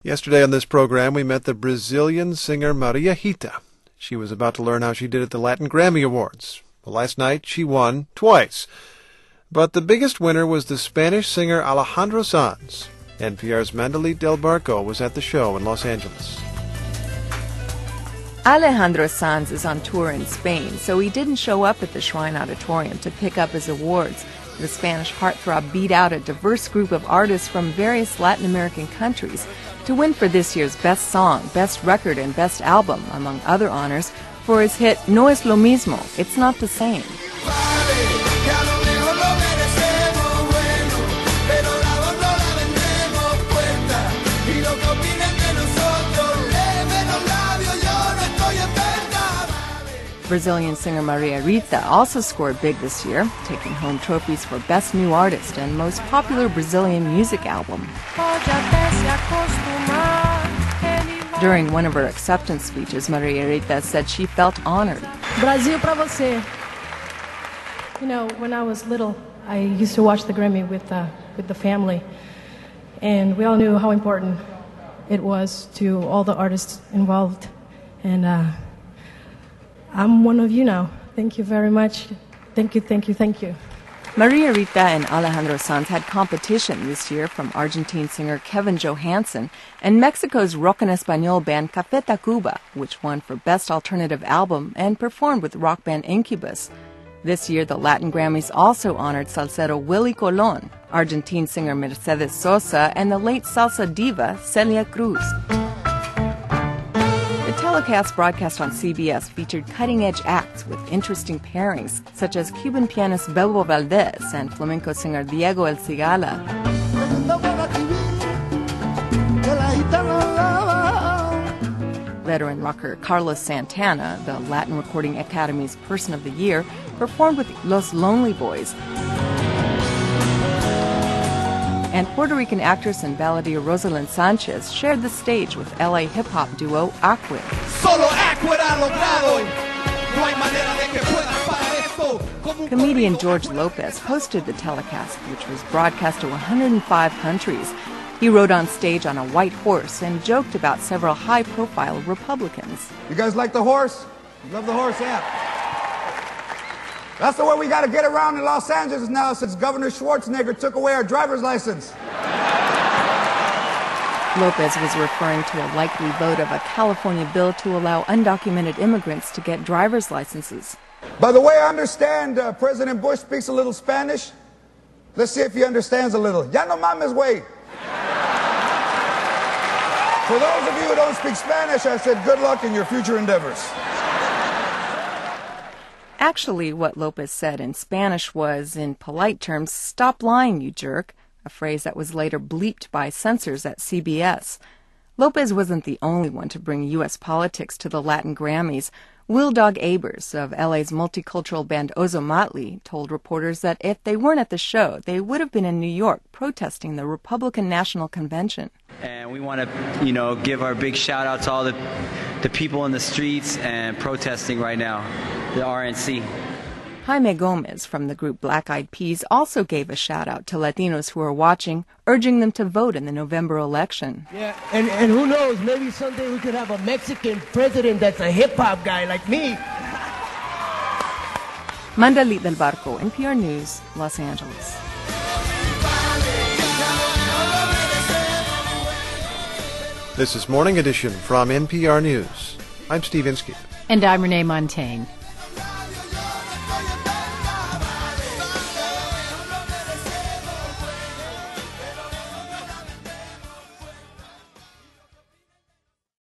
Yesterday on this program, we met the Brazilian singer Maria Rita. She was about to learn how she did at the Latin Grammy Awards. Well, last night, she won twice. But the biggest winner was the Spanish singer Alejandro Sanz. NPR's Mandalit Del Barco was at the show in Los Angeles. Alejandro Sanz is on tour in Spain, so he didn't show up at the Shrine Auditorium to pick up his awards. The Spanish heartthrob beat out a diverse group of artists from various Latin American countries to win for this year's Best Song, Best Record, and Best Album, among other honors, for his hit No Es Lo Mismo, It's Not the Same. Brazilian singer Maria Rita also scored big this year, taking home trophies for Best New Artist and Most Popular Brazilian Music Album. During one of her acceptance speeches, Maria Rita said she felt honored. Brasil pra você. You know, when I was little, I used to watch the Grammy with the family, and we all knew how important it was to all the artists involved, and I'm one of you now. Thank you very much. Thank you, thank you, thank you. Maria Rita and Alejandro Sanz had competition this year from Argentine singer Kevin Johansen and Mexico's rock en español band Café Tacuba, which won for Best Alternative Album and performed with rock band Incubus. This year, the Latin Grammys also honored salsero Willy Colón, Argentine singer Mercedes Sosa, and the late salsa diva Celia Cruz. The telecast broadcast on CBS featured cutting-edge acts with interesting pairings, such as Cuban pianist Bebo Valdez and flamenco singer Diego El Cigala. Veteran rocker Carlos Santana, the Latin Recording Academy's Person of the Year, performed with Los Lonely Boys. And Puerto Rican actress and balladeer Rosalind Sanchez shared the stage with LA hip-hop duo Acquid. Comedian George Lopez hosted the telecast, which was broadcast to 105 countries. He rode on stage on a white horse and joked about several high-profile Republicans. You guys like the horse? You love the horse, yeah? That's the way we got to get around in Los Angeles now since Governor Schwarzenegger took away our driver's license. Lopez was referring to a likely vote of a California bill to allow undocumented immigrants to get driver's licenses. By the way, I understand President Bush speaks a little Spanish. Let's see if he understands a little. Ya no mames, güey. For those of you who don't speak Spanish, I said good luck in your future endeavors. Actually, what Lopez said in Spanish was, in polite terms, "Stop lying, you jerk," a phrase that was later bleeped by censors at CBS. Lopez wasn't the only one to bring U.S. politics to the Latin Grammys. Will Dog Abers of LA's multicultural band Ozomatli told reporters that if they weren't at the show, they would have been in New York protesting the Republican National Convention. And we want to, give our big shout out to all the people in the streets and protesting right now, the RNC. Jaime Gomez from the group Black Eyed Peas also gave a shout-out to Latinos who are watching, urging them to vote in the November election. Yeah, and who knows, maybe someday we could have a Mexican president that's a hip-hop guy like me. Mandalit Del Barco, NPR News, Los Angeles. This is Morning Edition from NPR News. I'm Steve Inskeep. And I'm Renee Montaigne.